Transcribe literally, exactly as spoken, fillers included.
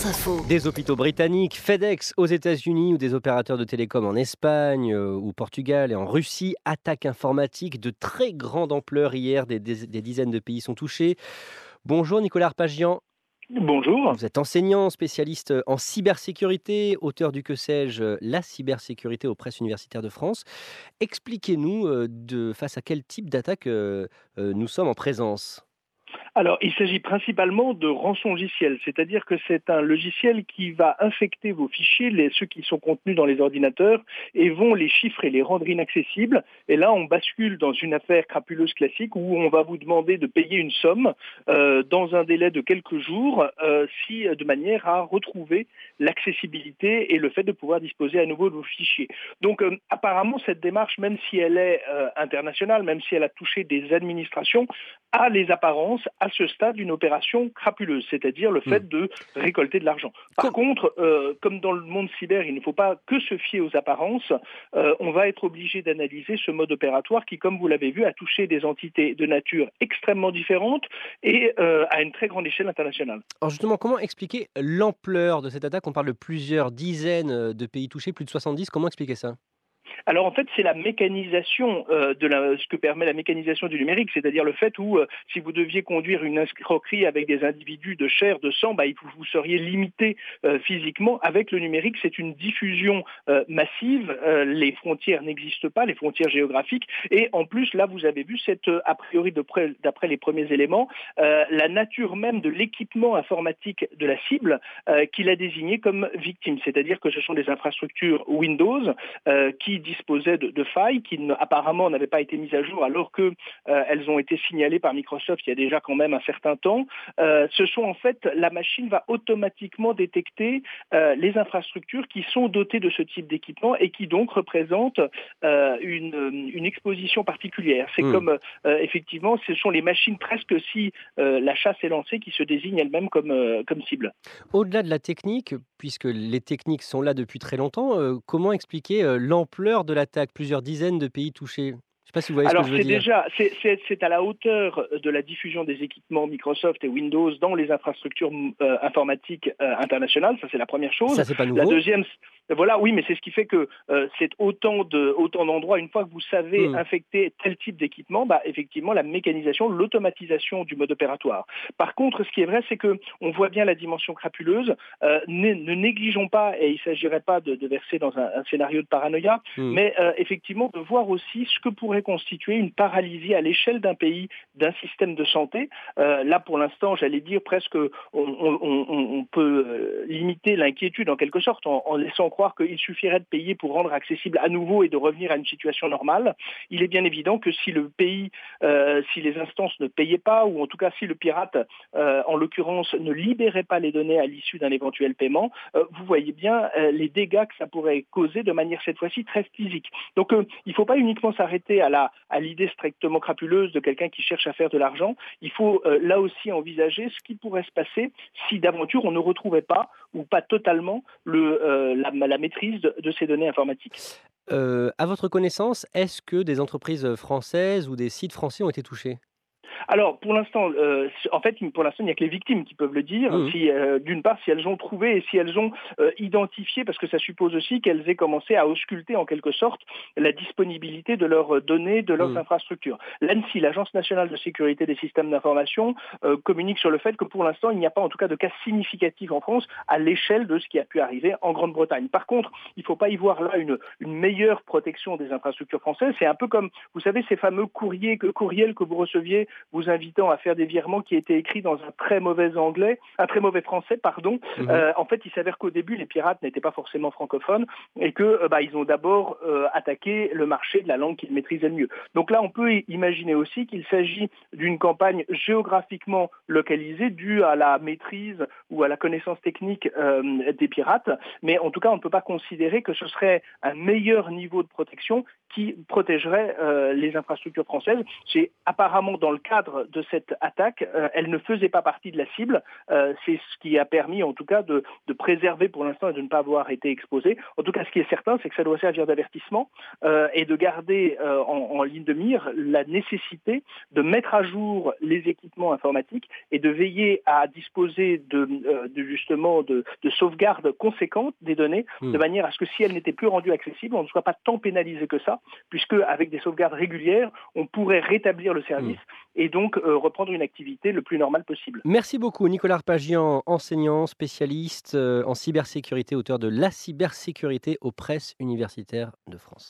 Info. Des hôpitaux britanniques, FedEx aux États-Unis ou des opérateurs de télécom en Espagne euh, ou Portugal et en Russie. Attaque informatique de très grande ampleur hier. Des, des- des dizaines de pays sont touchés. Bonjour Nicolas Arpagian. Bonjour. Vous êtes enseignant, spécialiste en cybersécurité, auteur du Que sais-je, euh, la cybersécurité aux presses universitaires de France. Expliquez-nous euh, de face à quel type d'attaque euh, euh, nous sommes en présence. Alors, il s'agit principalement de rançon logiciel, c'est-à-dire que c'est un logiciel qui va infecter vos fichiers, les, ceux qui sont contenus dans les ordinateurs, et vont les chiffrer, les rendre inaccessibles. Et là, on bascule dans une affaire crapuleuse classique où on va vous demander de payer une somme euh, dans un délai de quelques jours, euh, si, de manière à retrouver l'accessibilité et le fait de pouvoir disposer à nouveau de vos fichiers. Donc, euh, apparemment, cette démarche, même si elle est euh, internationale, même si elle a touché des administrations, a les apparences à ce stade d'une opération crapuleuse, c'est-à-dire le fait de récolter de l'argent. Par Com- contre, euh, comme dans le monde cyber, il ne faut pas que se fier aux apparences, euh, on va être obligé d'analyser ce mode opératoire qui, comme vous l'avez vu, a touché des entités de nature extrêmement différentes et euh, à une très grande échelle internationale. Alors justement, comment expliquer l'ampleur de cette attaque? On parle de plusieurs dizaines euh, de pays touchés, plus de soixante-dix. Comment expliquer ça? Alors en fait, c'est la mécanisation euh, de la, ce que permet la mécanisation du numérique, c'est-à-dire le fait où euh, si vous deviez conduire une escroquerie avec des individus de chair, de sang, bah, vous, vous seriez limité euh, physiquement. Avec le numérique, c'est une diffusion euh, massive. Euh, les frontières n'existent pas, les frontières géographiques. Et en plus, là, vous avez vu, cette, euh, a priori, d'après, d'après les premiers éléments, euh, la nature même de l'équipement informatique de la cible euh, qu'il a désigné comme victime. C'est-à-dire que ce sont des infrastructures Windows euh, qui disposaient de, de failles qui ne, apparemment n'avaient pas été mises à jour alors que euh, elles ont été signalées par Microsoft il y a déjà quand même un certain temps. Euh, ce sont en fait, la machine va automatiquement détecter euh, les infrastructures qui sont dotées de ce type d'équipement et qui donc représentent euh, une, une exposition particulière. C'est Hmm. comme, euh, effectivement, ce sont les machines presque si euh, la chasse est lancée qui se désignent elles-mêmes comme, euh, comme cible. Au-delà de la technique, puisque les techniques sont là depuis très longtemps, euh, comment expliquer euh, l'ampleur de l'attaque? Plusieurs dizaines de pays touchés. Je ne sais pas si vous voyez ce que Alors je veux c'est dire. déjà c'est, c'est, c'est à la hauteur de la diffusion des équipements Microsoft et Windows dans les infrastructures euh, informatiques euh, internationales, ça c'est la première chose. Ça, c'est pas La nouveau. deuxième, voilà, oui, mais c'est ce qui fait que euh, c'est autant de autant d'endroits. Une fois que vous savez Hmm. infecter tel type d'équipement, bah effectivement la mécanisation, l'automatisation du mode opératoire. Par contre, ce qui est vrai, c'est que on voit bien la dimension crapuleuse. Euh, ne, ne négligeons pas, et il ne s'agirait pas de, de verser dans un, un scénario de paranoïa, Hmm. mais euh, effectivement de voir aussi ce que pourrait constituer une paralysie à l'échelle d'un pays, d'un système de santé. Euh, là, pour l'instant, j'allais dire presque, on, on, on, on peut euh, limiter l'inquiétude en quelque sorte en, en laissant croire qu'il suffirait de payer pour rendre accessible à nouveau et de revenir à une situation normale. Il est bien évident que si le pays, euh, si les instances ne payaient pas, ou en tout cas si le pirate, euh, en l'occurrence, ne libérait pas les données à l'issue d'un éventuel paiement, euh, vous voyez bien euh, les dégâts que ça pourrait causer de manière cette fois-ci très physique. Donc euh, il ne faut pas uniquement s'arrêter à la à l'idée strictement crapuleuse de quelqu'un qui cherche à faire de l'argent. Il faut euh, là aussi envisager ce qui pourrait se passer si d'aventure on ne retrouvait pas ou pas totalement le, euh, la, la maîtrise de, de ces données informatiques. Euh, à votre connaissance, est-ce que des entreprises françaises ou des sites français ont été touchés? Alors, pour l'instant, euh, en fait, pour l'instant, il n'y a que les victimes qui peuvent le dire. Hmm. Si, euh, d'une part, si elles ont trouvé et si elles ont euh, identifié, parce que ça suppose aussi qu'elles aient commencé à ausculter en quelque sorte la disponibilité de leurs données, de leurs Hmm. infrastructures. L'A N S I, l'Agence nationale de sécurité des systèmes d'information, euh, communique sur le fait que pour l'instant, il n'y a pas en tout cas de cas significatif en France à l'échelle de ce qui a pu arriver en Grande-Bretagne. Par contre, il ne faut pas y voir là une, une meilleure protection des infrastructures françaises. C'est un peu comme, vous savez, ces fameux courriers, que, courriels que vous receviez vous invitant à faire des virements qui étaient écrits dans un très mauvais anglais, un très mauvais français, pardon. Mhm. Euh, en fait, il s'avère qu'au début, les pirates n'étaient pas forcément francophones et que euh, bah, ils ont d'abord euh, attaqué le marché de la langue qu'ils maîtrisaient le mieux. Donc là, on peut imaginer aussi qu'il s'agit d'une campagne géographiquement localisée due à la maîtrise ou à la connaissance technique euh, des pirates, mais en tout cas, on ne peut pas considérer que ce serait un meilleur niveau de protection qui protégerait euh, les infrastructures françaises. C'est apparemment dans le cadre cadre de cette attaque, euh, elle ne faisait pas partie de la cible. Euh, c'est ce qui a permis en tout cas de, de préserver pour l'instant et de ne pas avoir été exposé. En tout cas, ce qui est certain, c'est que ça doit servir d'avertissement euh, et de garder euh, en, en ligne de mire la nécessité de mettre à jour les équipements informatiques et de veiller à disposer de, euh, de justement de, de sauvegardes conséquentes des données, Mmh. de manière à ce que si elles n'étaient plus rendues accessibles, on ne soit pas tant pénalisé que ça, puisque avec des sauvegardes régulières, on pourrait rétablir le service Mmh. et donc euh, reprendre une activité le plus normale possible. Merci beaucoup Nicolas Arpagian, enseignant, spécialiste euh, en cybersécurité, auteur de La cybersécurité aux presses universitaires de France.